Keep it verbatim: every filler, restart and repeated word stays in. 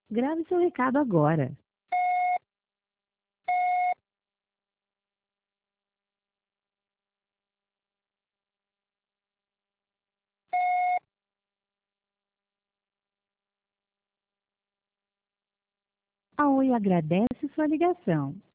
Grave seu recado agora. A Oi agradece sua ligação.